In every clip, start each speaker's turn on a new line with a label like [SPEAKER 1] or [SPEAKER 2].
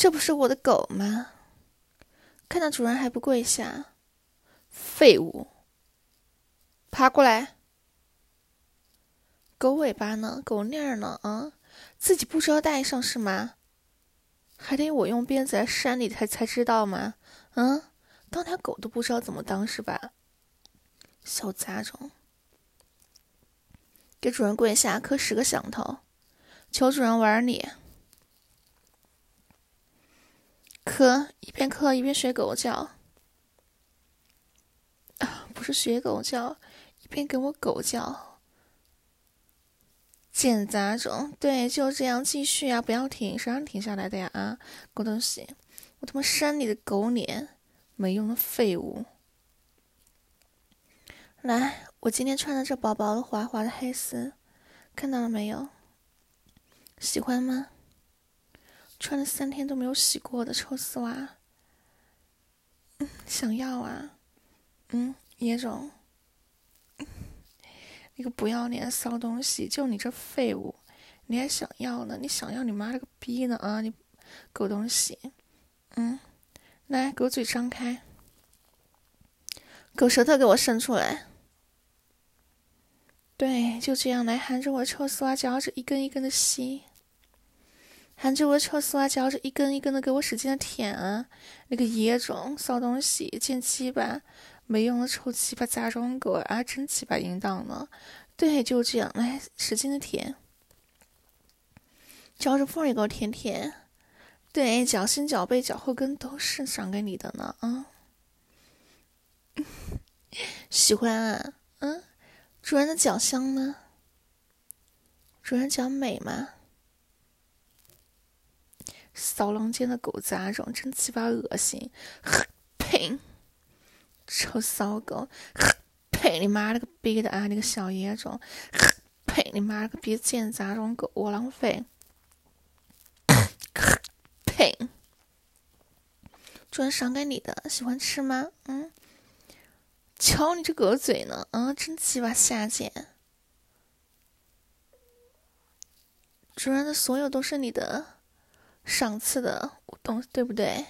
[SPEAKER 1] 这不是我的狗吗？看到主人还不跪下，废物！爬过来！狗尾巴呢？狗链儿呢？啊，自己不知道带上是吗？还得我用鞭子来扇你才知道吗？当条狗都不知道怎么当是吧？小杂种！给主人跪下，磕10个响头，求主人玩你。磕，一边磕一边学狗叫。不是学狗叫，一边给我狗叫。贱杂种，对，就这样继续啊，不要停，谁让你停下来的呀？啊，狗东西，我他妈扇你的狗脸，没用的废物！来，我今天穿的这薄薄的滑滑的黑丝，看到了没有？喜欢吗？穿了3天都没有洗过的臭丝袜，想要啊？野种，你个不要脸的骚东西，就你这废物，你还想要呢？你想要你妈了个逼呢啊！你狗东西，来，狗嘴张开，狗舌头给我伸出来。对，就这样来含着我的臭丝袜，嚼着一根一根的吸。含着我的臭丝袜，嚼着一根一根的给我使劲的舔啊！那个野种骚东西，贱鸡巴，没用的臭鸡巴杂种狗啊！真鸡巴淫荡呢！对，就这样来使劲的舔，嚼着缝也给我舔舔。对，脚心、脚背、脚后跟都是赏给你的呢啊！喜欢啊？主人的脚香呢？主人脚美吗？骚狼间的狗杂种，真鸡巴恶心！呸！臭骚狗！呸！你妈了个逼的啊！那个小野种！呸！你妈了个逼贱杂种狗！窝囊废！呸！主人赏给你的，喜欢吃吗？瞧你这狗嘴呢！真鸡巴下贱！主人的所有都是你的赏赐的东西，对不对？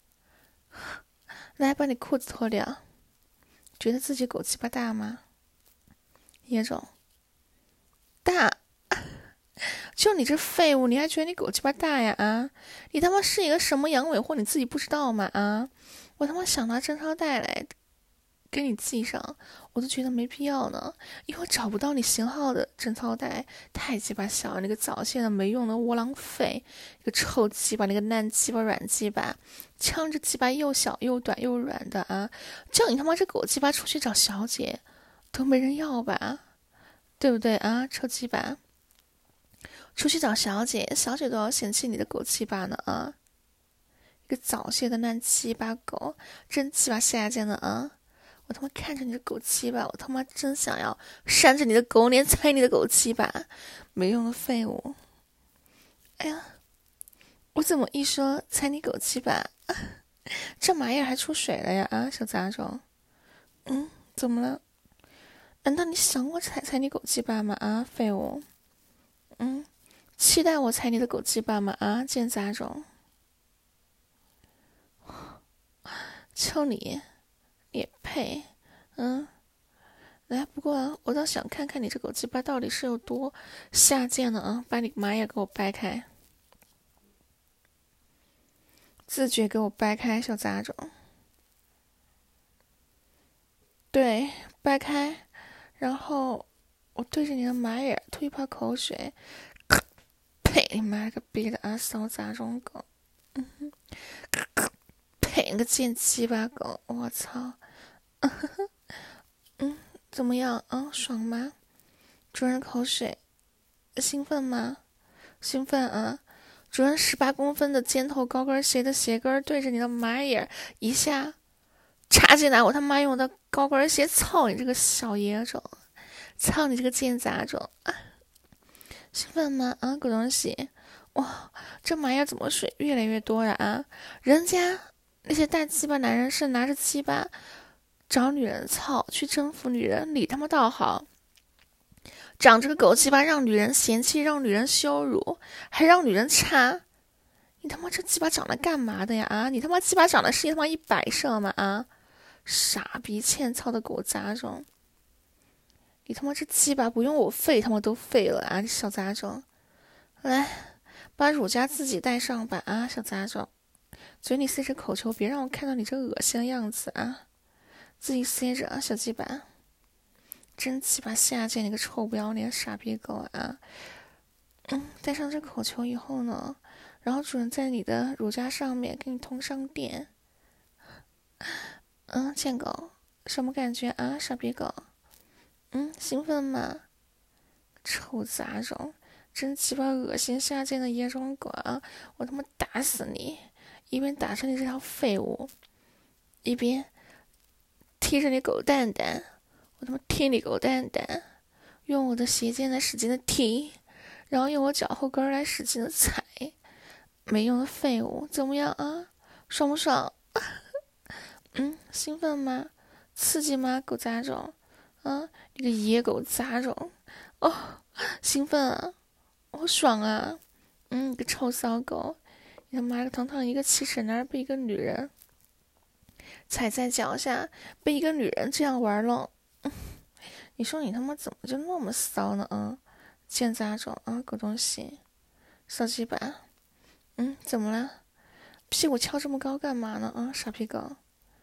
[SPEAKER 1] 来，把你裤子脱掉。觉得自己狗鸡巴大吗？野种大，就你这废物，你还觉得你狗鸡巴大呀？啊，你他妈是一个什么阳痿货？你自己不知道吗？啊，我他妈想拿贞操带来给你系上，我都觉得没必要呢，因为找不到你型号的贞操带，太鸡巴小了，那个早泄的没用的窝囊废，一个臭鸡巴，那个烂鸡巴软鸡巴，呛着鸡巴又小又短又软的啊！叫你他妈这狗鸡巴出去找小姐，都没人要吧？对不对啊？臭鸡巴，出去找小姐，小姐都要嫌弃你的狗鸡巴呢啊！一个早泄的烂鸡巴狗，真鸡巴下贱的啊！我他妈看着你的狗鸡巴，我他妈真想要扇着你的狗脸，踩你的狗鸡巴，没用的废物！哎呀，我怎么一说踩你狗鸡巴，这麻叶还出水了呀？啊，小杂种，怎么了？难道你想我踩你狗鸡巴吗？啊，废物！期待我踩你的狗鸡巴吗？啊，贱杂种！就你也配？来，不过我倒想看看你这狗鸡巴到底是有多下贱呢啊！把你麻叶给我掰开，自觉给我掰开，小杂种！对，掰开，然后我对着你的麻眼吐一泡口水，呸！你妈了个逼的啊，骚杂种狗！呸！你个贱鸡巴狗！我操！怎么样啊？爽吗？主人口水，兴奋吗？兴奋啊！主人18公分的尖头高跟鞋的鞋跟对着你的麻眼一下插进来，我他妈用我的高跟鞋操你这个小野种！操你这个贱杂种！兴奋吗？啊，狗东西！哇，这麻眼怎么水越来越多呀？啊，人家那些大鸡巴男人是拿着鸡巴找女人操，去征服女人，你他妈倒好，长这个狗鸡巴让女人嫌弃，让女人羞辱，还让女人插， 你他妈这鸡巴长得干嘛的呀？啊，你他妈鸡巴长得是他妈100射吗？啊，傻逼欠操的狗杂种！你他妈这鸡巴不用我废他妈都废了啊！小杂种，来，把乳夹自己带上吧啊！小杂种，嘴里塞着口球，别让我看到你这恶心的样子啊！自己塞着，小鸡巴，真鸡巴下贱！你个臭不要脸傻逼狗啊！带上这口球以后呢，然后主人在你的乳夹上面给你通上电。贱狗，什么感觉啊？傻逼狗，兴奋吗？臭杂种，真鸡巴恶心下贱的野种狗啊！我他妈打死你！一边打着你这条废物，一边踢着你狗蛋蛋，我他妈踢你狗蛋蛋，用我的鞋尖来使劲的踢，然后用我脚后跟来使劲的踩，没用的废物，怎么样啊？爽不爽？兴奋吗？刺激吗？狗杂种，你个野狗杂种，兴奋啊，好爽啊！你个臭骚狗，你他妈个堂堂一个七尺男被一个女人踩在脚下，被一个女人这样玩弄，你说你他妈怎么就那么骚呢？贱杂种啊，狗东西，骚鸡巴，怎么了？屁股翘这么高干嘛呢？傻逼狗，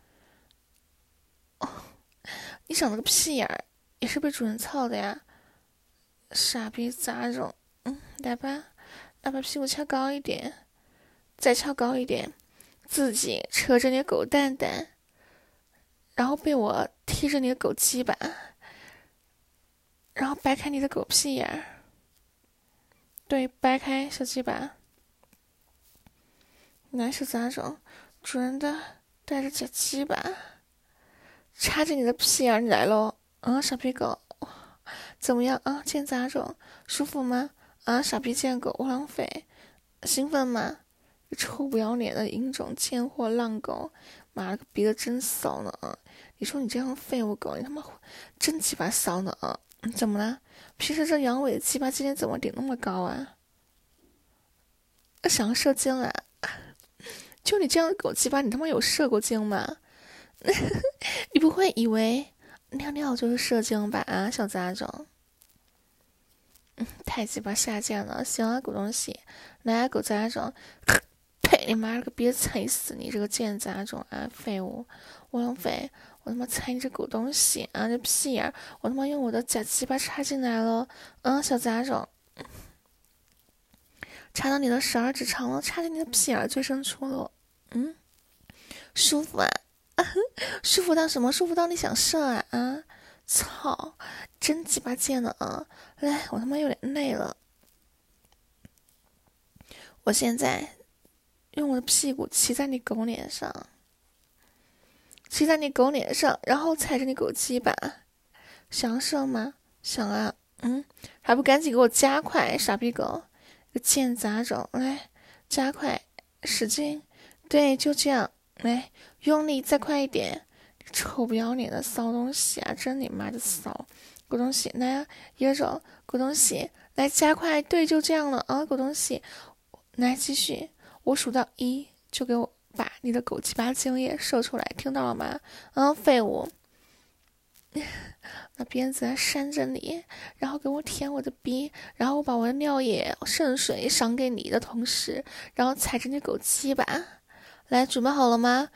[SPEAKER 1] 你长了个屁眼儿，也是被主人操的呀！傻逼杂种，来吧，把屁股翘高一点，再翘高一点，自己扯着你的狗蛋蛋，然后被我踢着你的狗鸡巴，然后掰开你的狗屁眼儿，对，掰开小鸡巴。男是杂种，主人的带着假鸡巴，插着你的屁眼儿，你来喽！傻逼狗，怎么样啊？贱杂种，舒服吗？傻逼贱狗，窝囊废，兴奋吗？臭不要脸的淫种贱货浪狗，妈了个逼的真骚呢！你说你这样废物狗，你他妈真鸡巴骚呢！怎么了？平时这阳痿的鸡巴今天怎么顶那么高啊？想要射精啊？就你这样的狗鸡巴，你他妈有射过精吗？你不会以为尿尿就是射精吧？小杂种，太鸡巴下贱了！行啊，狗东西，来狗杂种，呸！你妈了个逼，踩死你这个贱杂种啊！废物，窝囊废！我他妈踩你这狗东西啊！这屁眼，我他妈用我的假鸡巴插进来了！小杂种，插到你的12指肠了，插进你的屁眼最深处了。舒服啊！舒服到什么？舒服到你想射啊！操，真鸡巴贱的啊！来，我他妈有点累了，我现在用我的屁股骑在你狗脸上，然后踩着你狗鸡巴，想射吗？想啊！还不赶紧给我加快，傻逼狗，个贱杂种！来，加快，使劲，对，就这样，来，用力，再快一点！臭不要脸的骚东西啊！真你妈的骚！狗东西，来啊，野种，狗东西，来加快，对，就这样了啊！狗东西，来继续，我数到1就给我把你的狗鸡巴精液射出来，听到了吗？废物！那鞭子扇着你，然后给我舔我的逼，然后我把我的尿液渗水赏给你的同时，然后踩着你狗鸡巴，来，准备好了吗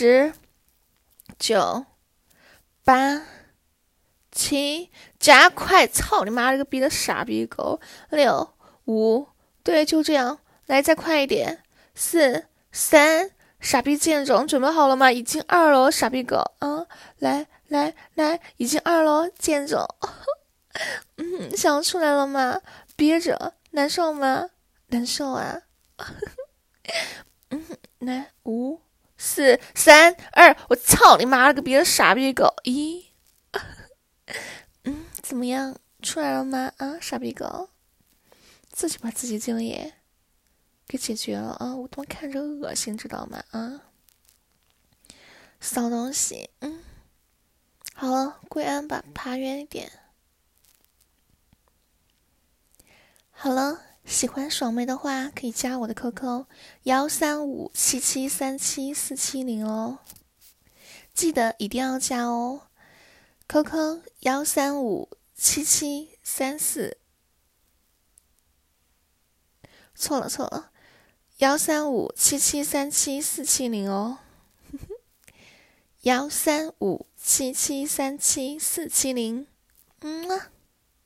[SPEAKER 1] ？10、9、8、7，加快！操你妈了个逼的傻逼狗！6、5，对，就这样，来，再快一点！4、3，傻逼贱种，准备好了吗？已经2了，傻逼狗！来，已经2了，贱种！想出来了吗？憋着，难受吗？难受啊！来，5、4、3、2，我操你妈了个逼的傻逼狗！1，怎么样？出来了吗？傻逼狗，自己把自己精液给解决了啊！我他妈看着恶心，知道吗？骚东西，好了，归安吧，爬远一点。好了， 喜欢爽妹的话，可以加我的 QQ 13577374470哦，记得一定要加哦。QQ 1357734，错了，13577374470哦，13577374470，